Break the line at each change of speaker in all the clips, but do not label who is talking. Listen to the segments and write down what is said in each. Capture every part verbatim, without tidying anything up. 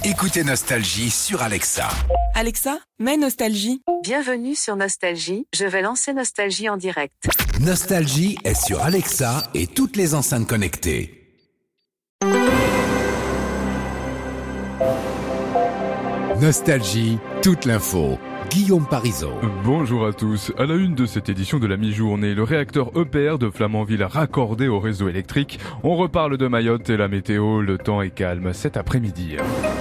Écoutez Nostalgie sur Alexa.
Alexa, mets Nostalgie.
Bienvenue sur Nostalgie, je vais lancer Nostalgie en direct.
Nostalgie est sur Alexa et toutes les enceintes connectées. Nostalgie, toute l'info. Guillaume Parisot.
Bonjour à tous. À la une de cette édition de la mi-journée, le réacteur E P R de Flamanville raccordé au réseau électrique. On reparle de Mayotte et la météo. Le temps est calme cet après-midi.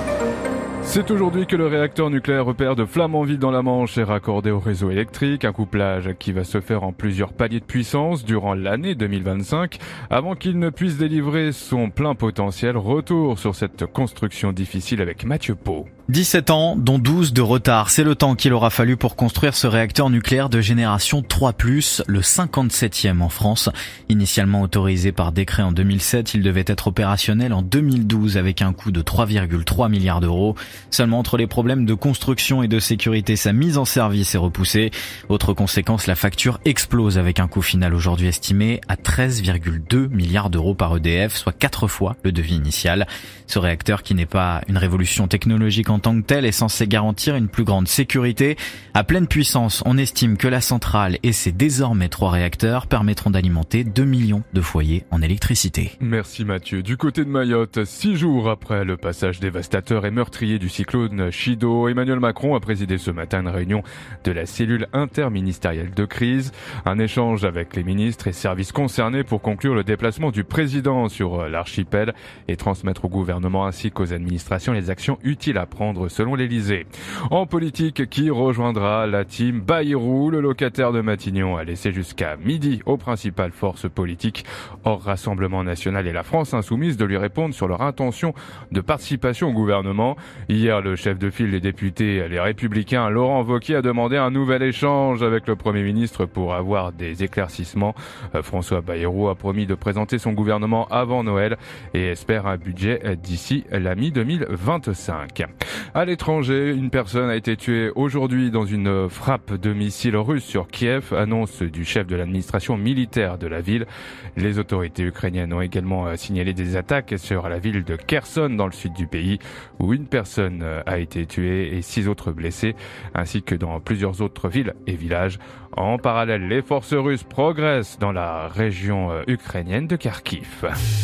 C'est aujourd'hui que le réacteur nucléaire E P R de Flamanville dans la Manche est raccordé au réseau électrique, un couplage qui va se faire en plusieurs paliers de puissance durant l'année deux mille vingt-cinq, avant qu'il ne puisse délivrer son plein potentiel. Retour sur cette construction difficile avec Mathieu Pau.
dix-sept ans, dont douze de retard. C'est le temps qu'il aura fallu pour construire ce réacteur nucléaire de génération trois plus, le cinquante-septième en France. Initialement autorisé par décret en deux mille sept, il devait être opérationnel en deux mille douze avec un coût de trois virgule trois milliards d'euros. Seulement entre les problèmes de construction et de sécurité, sa mise en service est repoussée. Autre conséquence, la facture explose avec un coût final aujourd'hui estimé à treize virgule deux milliards d'euros par E D F, soit quatre fois le devis initial. Ce réacteur, qui n'est pas une révolution technologique en tant que tel, est censé garantir une plus grande sécurité. À pleine puissance, on estime que la centrale et ses désormais trois réacteurs permettront d'alimenter deux millions de foyers en électricité.
Merci Mathieu. Du côté de Mayotte, six jours après le passage dévastateur et meurtrier du cyclone Chido, Emmanuel Macron a présidé ce matin une réunion de la cellule interministérielle de crise. Un échange avec les ministres et services concernés pour conclure le déplacement du président sur l'archipel et transmettre au gouvernement ainsi qu'aux administrations les actions utiles à prendre selon l'Elysée. En politique, qui rejoindra la team Bayrou? Le locataire de Matignon a laissé jusqu'à midi aux principales forces politiques hors Rassemblement National et la France Insoumise de lui répondre sur leur intention de participation au gouvernement. Hier, le chef de file des députés, les Républicains, Laurent Wauquiez, a demandé un nouvel échange avec le Premier ministre pour avoir des éclaircissements. François Bayrou a promis de présenter son gouvernement avant Noël et espère un budget d'ici la mi-deux mille vingt-cinq. À l'étranger, une personne a été tuée aujourd'hui dans une frappe de missiles russes sur Kiev, annonce du chef de l'administration militaire de la ville. Les autorités ukrainiennes ont également signalé des attaques sur la ville de Kherson dans le sud du pays, où une personne a été tuée et six autres blessés, ainsi que dans plusieurs autres villes et villages. En parallèle, les forces russes progressent dans la région ukrainienne de Kharkiv.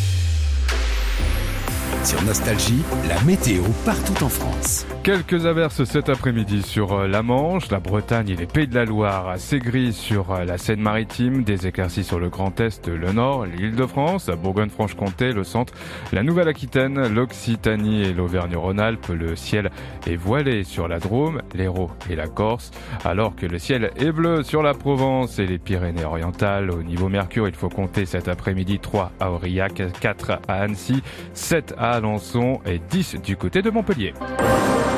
Sur Nostalgie, la météo partout en France.
Quelques averses cet après-midi sur la Manche, la Bretagne et les Pays de la Loire. Assez gris sur la Seine-Maritime, des éclaircies sur le Grand Est, le Nord, l'Île-de-France, Bourgogne-Franche-Comté, le Centre, la Nouvelle-Aquitaine, l'Occitanie et l'Auvergne-Rhône-Alpes. Le ciel est voilé sur la Drôme, l'Hérault et la Corse, alors que le ciel est bleu sur la Provence et les Pyrénées-Orientales. Au niveau Mercure, il faut compter cet après-midi trois à Aurillac, quatre à Annecy, sept à Alençon et dix du côté de Montpellier.